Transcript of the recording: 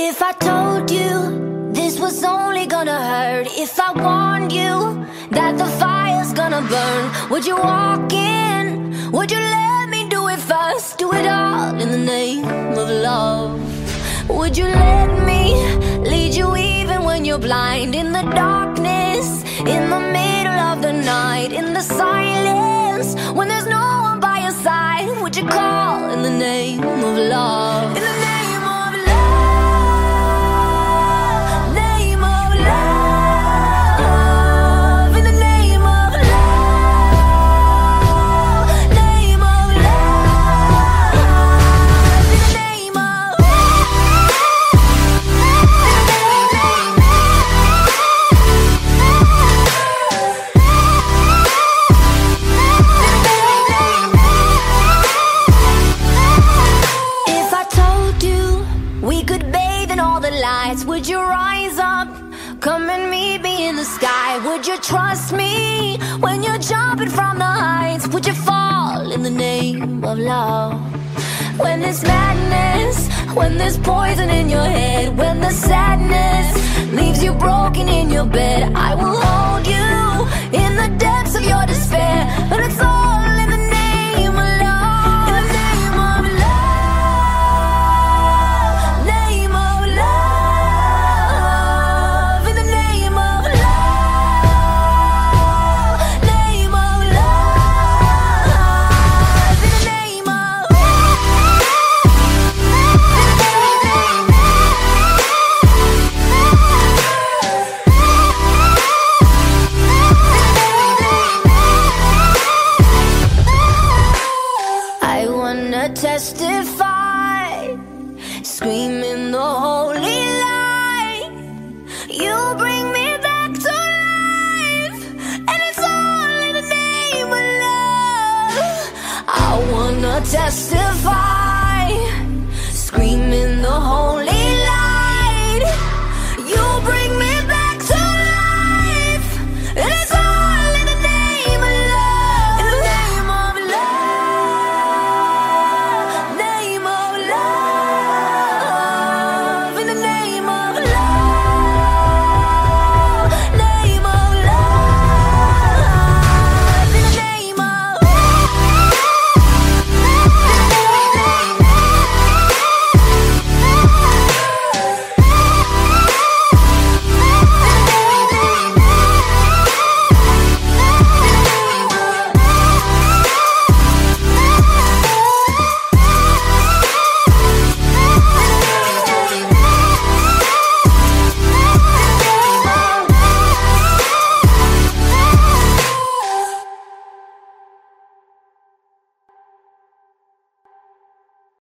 If I told you this was only gonna hurt, if I warned you that the fire's gonna burn, would you walk in? Would you let me do it first? Do it all in the name of love. Would you let me lead you even when you're blind? In the darkness, in the middle of the night, in the silence, when there's no one by your side, would you call in the name of love? In the name of love, name of love, in the name of love, name of love, in the name of If I told you we could bathe in all the lights, would you rise up? Come and meet me in the sky. Would you trust me when you're jumping from the heights? Would you fall in the name of love? When there's madness, when there's poison in your head, when the sadness leaves you broken in your bed, I will hold you in the depths of your despair. But it's all in the name of love. In the name of love, name of love, in the name of love, name of love, in the name of I wanna testify, scream